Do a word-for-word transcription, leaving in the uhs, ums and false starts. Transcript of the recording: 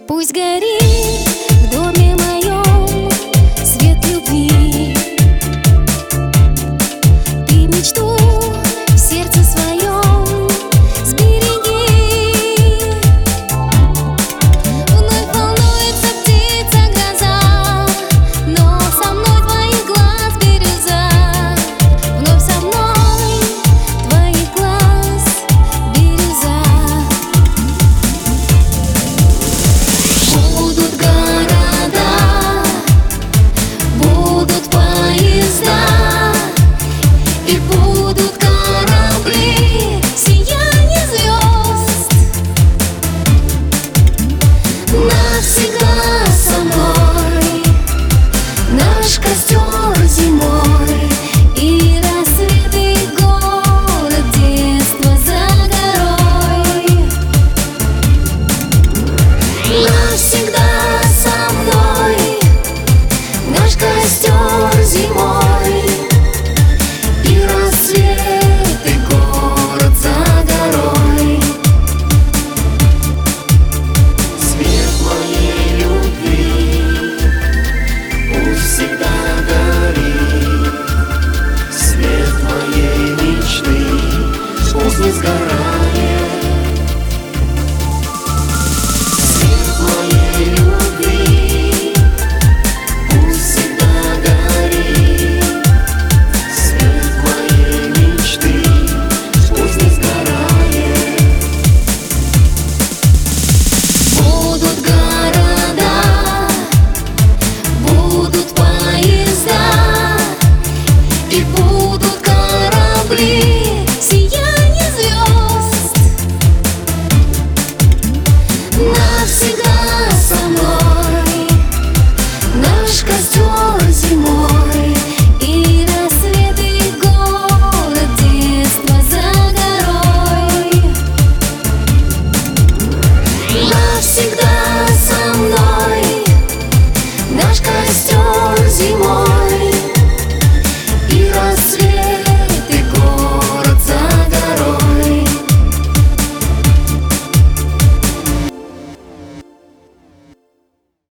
Пусть горит в доме моем свет любви. Ты мечту в сердце своем сбереги. Вновь волнуется птица гроза, но со мной твоих глаз бирюза. Вновь со мной твоих глаз бирюза. Будут города, будут поезда, и будут корабли, сияние звезд. Навсегда со мной наш костер зимой и рассветы, город детства за горой. Навсегда со мной наш костер зимой и рассветы, город за горой. Свет моей любви пусть всегда горит, свет моей мечты пусть не сгорает. Свет моей любви пусть всегда горит, свет моей мечты пусть не сгорает. Будут города, будут поезда, и будут корабли, сияние звезд. Навсегда